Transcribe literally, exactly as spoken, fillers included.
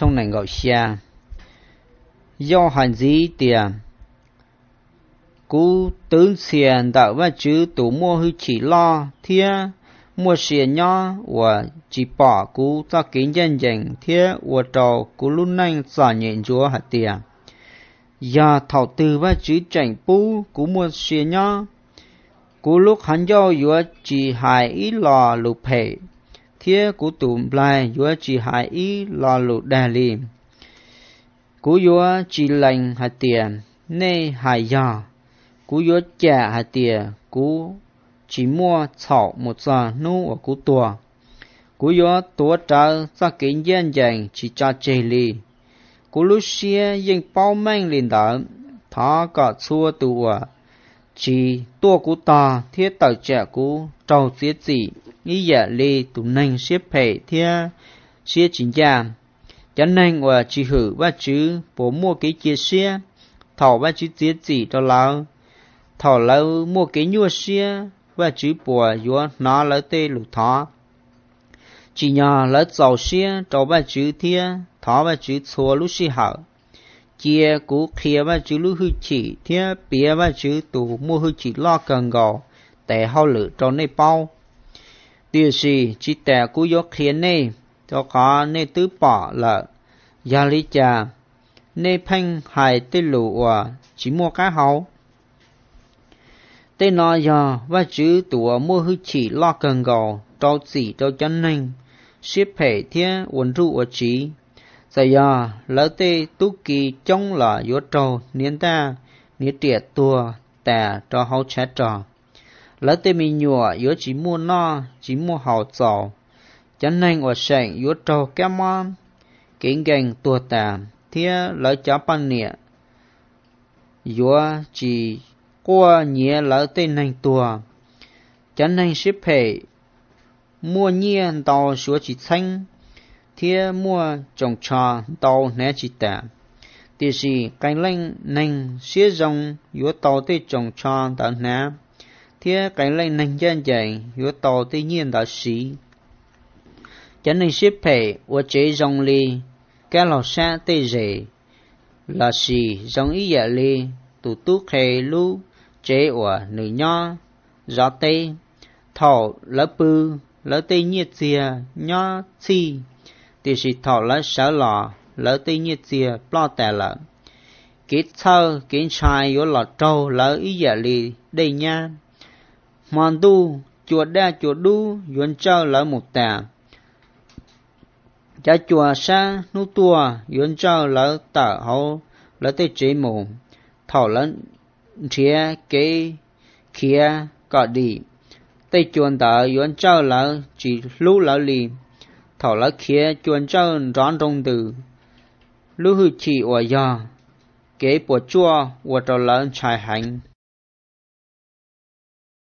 trong này gọi xa do hành gì tiền cú tướng xiên đạo và chữ tủ mua hư chỉ lo thia mua xiên nhỏ và chỉ bỏ cú ta kính dân dành thia và trò cú lúc nanh xả nhện chúa hạt tiền giờ thảo từ và chữ chảnh pu cú mua xiên nhỏ cú lúc hắn do vừa chỉ hại ý lò lục hệ thia cú tụm lại vừa chỉ hại ý lò lục đà lì cú vừa chỉ lành hạt tiền nê hại giờ cú vừa trả hạt tiền cú chỉ mua thảo một giờ nu ở cú tua cú vừa tua trở ra kính dân dành chỉ cho chê lì cú lúc xia yên bao mang lên đó thó có xua tùa chỉ tua cú ta thiết tàu trẻ cú trâu giết gì ý dạ lì tụ nành xếp hệ thiết xia chính gia chắn nành và chỉ hử và chứ bố mua cái chia xia thảo và chứ giết gì cho lão thảo lão mua cái nhua xia và chứ bùa vua nó lấy tê lục thó chỉ nhờ lấy dầu xia cho và chứ thiết thó và chứ xua lúc xì hở chia cú kia và chữ lưu hư chỉ thiết bia và chữ tủ mua hư chỉ lo cần gò để hao lửa cho nơi bao điều gì chỉ để cú gió khiến này cho có nơi tứ bỏ là gia lý trà nơi phanh hài tê lụ và chỉ mua cá hậu tên nói giờ và chữ tủ mua hư chỉ lo cần gò cho chỉ cho chân ninh xếp hệ thiết uốn rụ ở chỉ giờ giờ lỡ tê tú kỳ trong là yếu trâu niên ta niên triệt tua tà cho hậu chết trò lỡ tê mi nhùa yếu chỉ mua no chỉ mua hậu giàu chẳng nên ở sảnh yếu trâu kém mong kính gành tua tà thía lỡ chá pan nịa yếu chỉ qua nhẹ lỡ tê nành tua chẳng nên xếp hệ mua nhiên tàu số chỉ xanh thia mua trồng trà tàu né chỉ tả thì gì cái lệnh nành xía rồng yếu tàu tê trồng trà đã né thia cái lệnh nành dân dạy yếu tàu tê nhiên đã xí chẳng nên xếp hệ và chế rồng lì cái lò xa tê rể là xì rồng ý dạ lì tụ tú khề lú chế và nữ nho gió tê thảo lỡ bư lỡ tê nhiệt dìa nho chi thì sĩ thọ lỡ sở lọ lỡ tê nhiệt dìa lo tè lỡ kết thơ kiến trai yếu lọ trâu lỡ ý dạ lì đây nha mòn tu chuột đa chuột đu yuan trâu lỡ một tà cha chùa sa nu tua yuan trâu lỡ tờ hậu lỡ tê chế mù thọ lỡ chia kế kia cọ đi tê chuồn tờ yuan trâu lỡ chỉ lú lỡ lì thảo lá kia chuồn trâu rón trong từ lú hư chỉ ở giờ kế bộ chua ở trò lớn trái hành